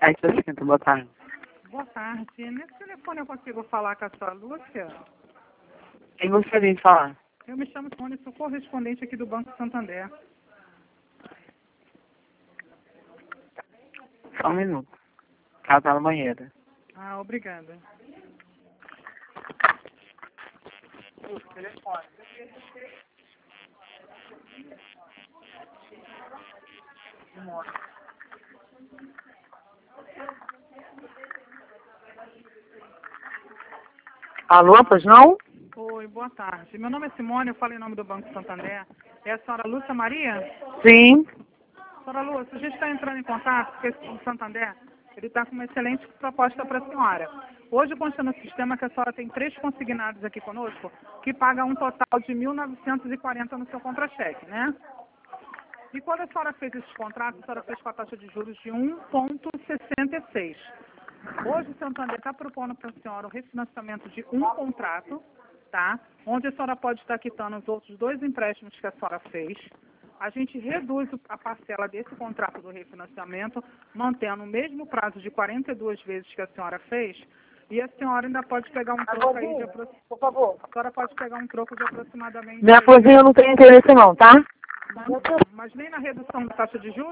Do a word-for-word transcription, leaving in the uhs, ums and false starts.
Aí, Jacinto, boa tarde. Boa tarde. Nesse telefone eu consigo falar com a sua Lúcia? Quem gostaria de falar? Eu me chamo Tony, sou correspondente aqui do Banco Santander. Só um minuto. Ela tá na banheira. Ah, obrigada. Telefone. Alô, pois não? Oi, boa tarde. Meu nome é Simone, eu falo em nome do Banco Santander. É a senhora Lúcia Maria? Sim. Senhora Lúcia, a gente está entrando em contato porque esse Banco Santander ele está com uma excelente proposta para a senhora. Hoje consta no sistema que a senhora tem três consignados aqui conosco que pagam um total de mil novecentos e quarenta no seu contra-cheque, né? E quando a senhora fez esses contratos, a senhora fez com a taxa de juros de um vírgula sessenta e seis. Hoje o Santander está propondo para a senhora o refinanciamento de um contrato, tá? Onde a senhora pode estar quitando os outros dois empréstimos que a senhora fez. A gente reduz a parcela desse contrato do refinanciamento, mantendo o mesmo prazo de quarenta e duas vezes que a senhora fez. E a senhora ainda pode pegar um troco aí de aproximadamente... Por favor. A senhora pode pegar um troco de aproximadamente... Minha coisinha eu não tenho interesse não, tá? Mas, mas nem na redução da taxa de juros?